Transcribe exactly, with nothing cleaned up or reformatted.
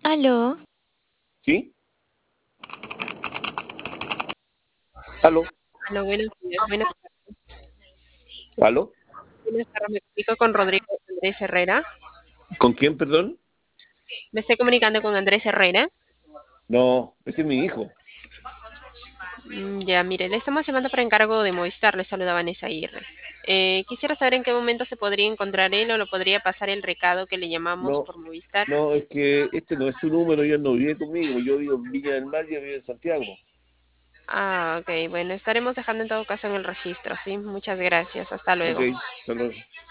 Aló, ¿Sí? ¿Aló? Hola, buenos días. Buenas, ¿Aló? buenas tardes. Me comunico con Rodrigo Andrés Herrera. ¿Con quién, perdón? Me estoy comunicando con Andrés Herrera. No, ese es mi hijo. Mm, Ya, mire, le estamos llamando por encargo de Movistar. Le saluda Vanessa Aguirre. Eh, quisiera saber en qué momento se podría encontrar él o lo podría pasar el recado que le llamamos No, por Movistar. no, es que este no es su número, ya no vive conmigo. Yo vivo en Viña del Mar y él vive en Santiago. Ah, ok. Bueno, estaremos dejando en todo caso en el registro, ¿sí? Muchas gracias. Hasta Ok, luego. hasta luego.